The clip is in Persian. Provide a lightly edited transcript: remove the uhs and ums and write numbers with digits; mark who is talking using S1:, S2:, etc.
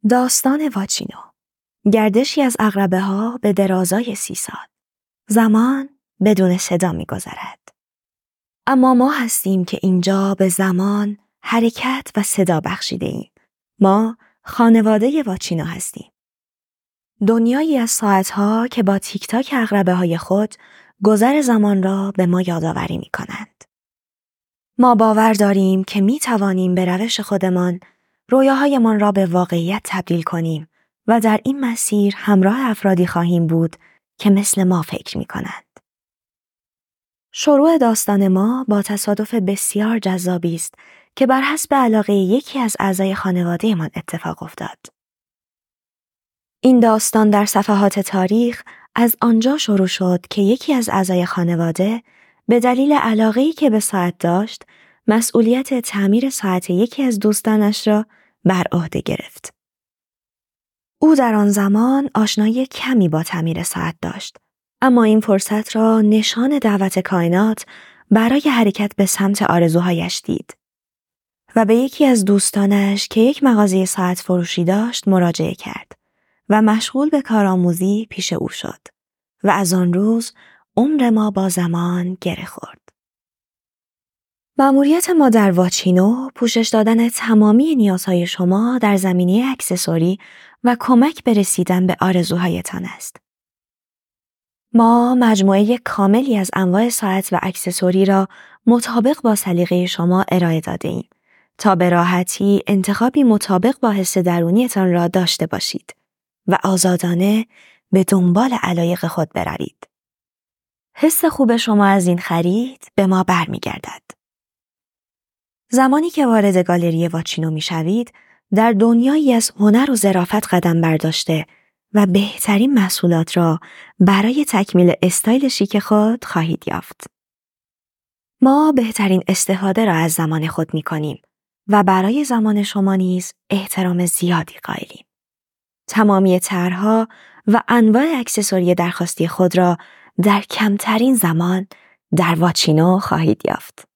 S1: داستان واچینو. گردشی از عقربه‌ها به درازای 30 سال. زمان بدون صدا می‌گذرد. اما ما هستیم که اینجا به زمان، حرکت و صدا بخشیده ایم. ما خانواده واچینو هستیم. دنیایی از ساعتها که با تیک تاک عقربه‌های خود گذر زمان را به ما یادآوری می‌کنند. ما باور داریم که می‌توانیم به روش خودمان رویاهایمان را به واقعیت تبدیل کنیم و در این مسیر همراه افرادی خواهیم بود که مثل ما فکر می‌کنند. شروع داستان ما با تصادف بسیار جذابی است که بر حسب علاقه یکی از اعضای خانواده‌مان اتفاق افتاد. این داستان در صفحات تاریخ از آنجا شروع شد که یکی از اعضای خانواده به دلیل علاقه‌ای که به ساعت داشت، مسئولیت تعمیر ساعت یکی از دوستانش را بر عهده گرفت. او در آن زمان آشنایی کمی با تعمیر ساعت داشت، اما این فرصت را نشان دعوت کائنات برای حرکت به سمت آرزوهایش دید و به یکی از دوستانش که یک مغازه ساعت فروشی داشت مراجعه کرد و مشغول به کارآموزی پیش او شد و از آن روز عمر ما با زمان گره خورد. مأموریت ما در واچینو پوشش دادن تمامی نیازهای شما در زمینه اکسسوری و کمک به رسیدن به آرزوهایتان است. ما مجموعه کاملی از انواع ساعت و اکسسوری را مطابق با سلیقه شما ارائه داده ایم تا به راحتی انتخابی مطابق با حس درونیتان را داشته باشید و آزادانه به دنبال علایق خود بروید. حس خوب شما از این خرید به ما برمیگردد. زمانی که وارد گالری واچینو میشوید، در دنیایی از هنر و ظرافت قدم برداشته و بهترین محصولات را برای تکمیل استایل شیک خود خواهید یافت. ما بهترین استفاده را از زمان خود می‌کنیم و برای زمان شما نیز احترام زیادی قائلیم. تمامی طرح‌ها و انواع اکسسوری درخواستی خود را در کمترین زمان در واچینو خواهید یافت.